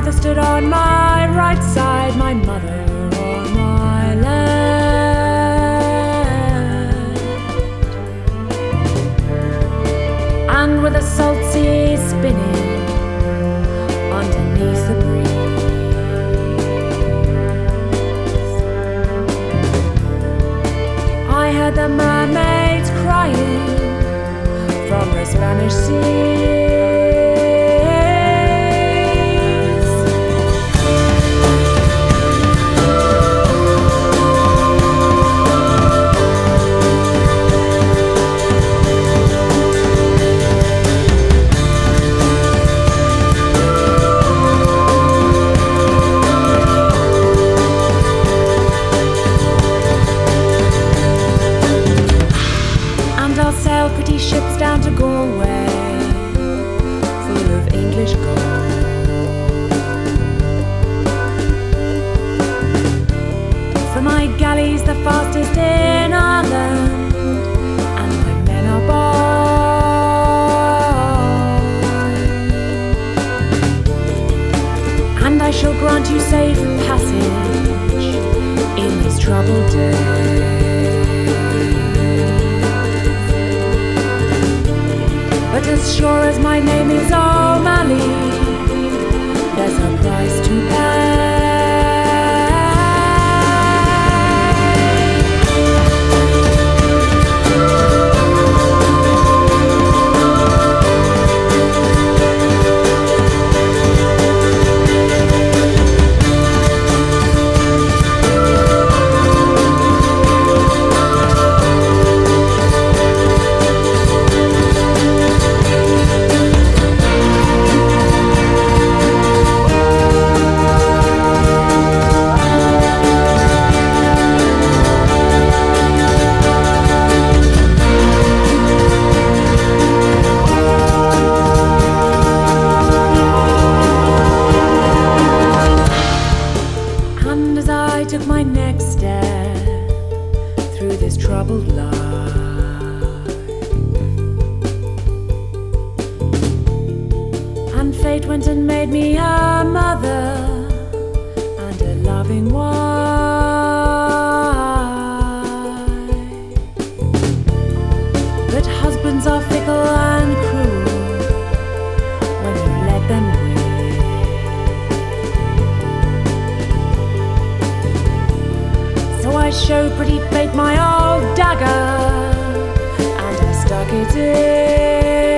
either stood on my right side, my mother or my left. And with a salt sea spinning underneath the breeze, I heard the mermaids crying from the Spanish sea. Pretty ships down to Galway, full of English gold. For my galley's the fastest in Ireland, and my men are bold. And I shall grant you safe passage in these troubled days. But as sure as my name is O'Malley, there's a price to pay. I took my next step through this troubled life, and fate went and made me a mother and a loving wife. But husbands are fickle and cruel when you let them win. So I showed pretty fate my old dagger, and I stuck it in.